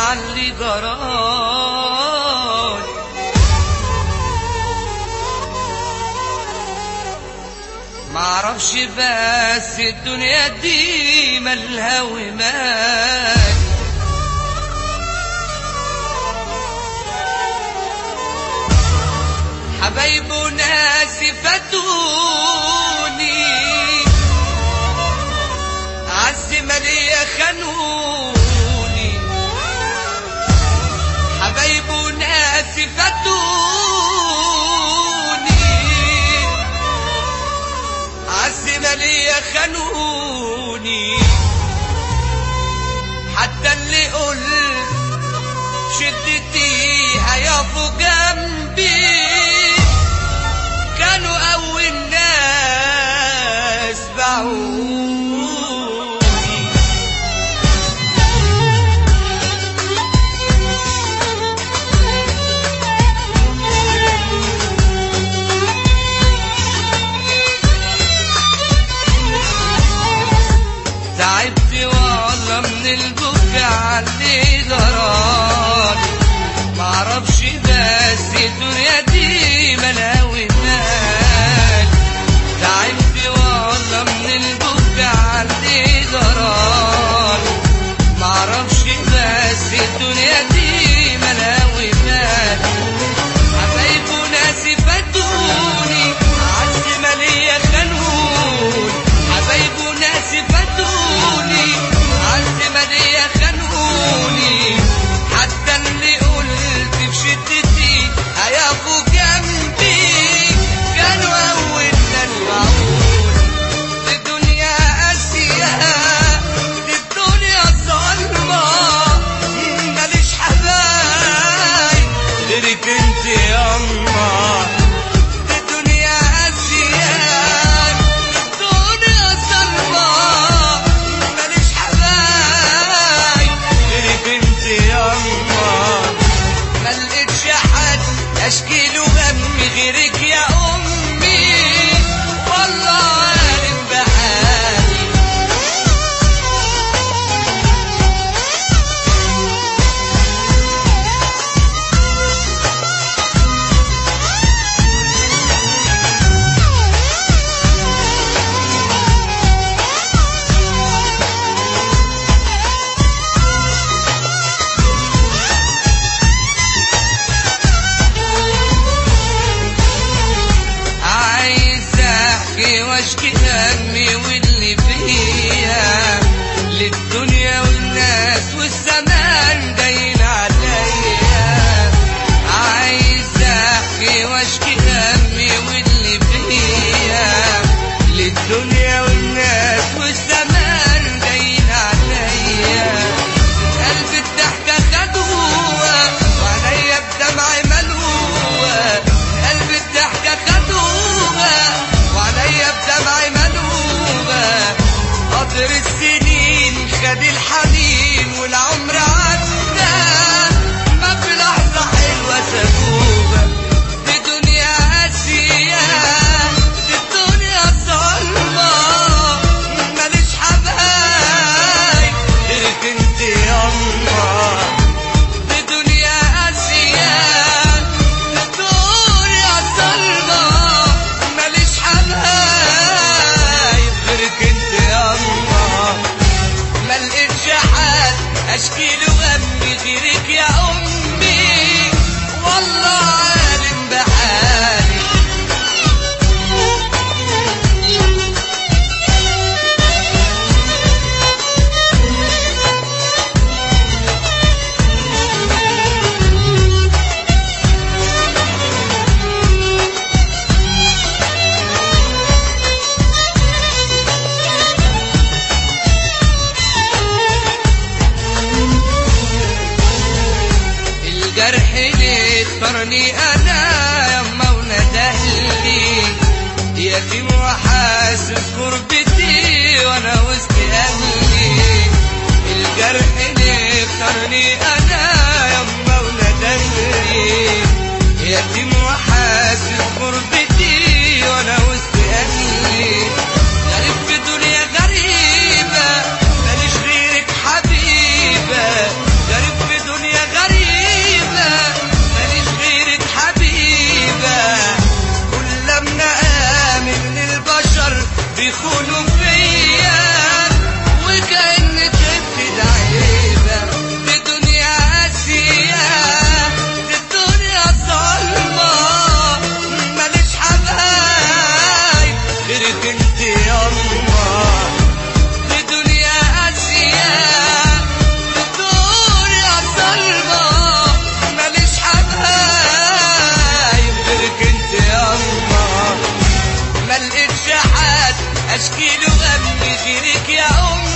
عاللي جرالي. معرفش بس الدنيا دي مالها ومال، حبايب وناس فاتوني، عز مالية خانوني، حبايب وناس فاتوني، عز مالية خانوني، حتى اللي قلت شدتي هيقفوا جنبي كانوا أول ناس باعوني. تعبت والله من البكا عاللي جرالي، معرفش بس الدنيا دي مالها ومال، تعبت والله من البكا عاللي جرالي، معرفش بس الدنيا دي مالها ومال، حبايب وناس فاتوني، عز مالية خانوني، حبايب وناس فاتوني، عز مالية خانوني، حتى اللي قلت بشدتي هيقفوا جنبي كانوا أول ناس باعوني. دي الدنيا قاسية، دي الدنيا ظالمة، ماليش حبايب غيرك انت ياما. دي الدنيا قاسية، دي الدنيا ظالمة، ماليش حبايب غيرك انت ياما. ملقتش حد اشكيله همي غيرك يا امي، والله عالم بحالي. واشكي همي واللي فيها للدنيا والناس والزمان جايين عليا، عايز احكي واشكي همي واللي فيها للدنيا والناس والزمان جايين عليا. قلبي الضحكة خدوها وعليا بدمع ملوها، قلبي الضحكة خدوها وعليا بدمع ملوها، قطر السنين خد الحنين والعمر عدى ما في لحظة حلوة سابوها. دي دنيا قاسية، دي الدنيا ظالمة، ماليش حبايب غيرك انت ياما. دي دنيا قاسية، دي الدنيا ظالمة، ماليش حبايب غيرك انت ياما. ملقتش حد اشكيله همي غيرك يا امي، والله عالم بحالي. الجرح اللي اختارني انا يما وندهلي، يتيم وحاسس غربتي وانا وسط اهلي. الجرح اللي اختارني انا يما وندهلي، يتيم وحاسس غربتي وانا وسط اهلي. غريب في دنيا غريبة ماليش غيرك حبيبة، غريب في دنيا له غم غيرك يا أمي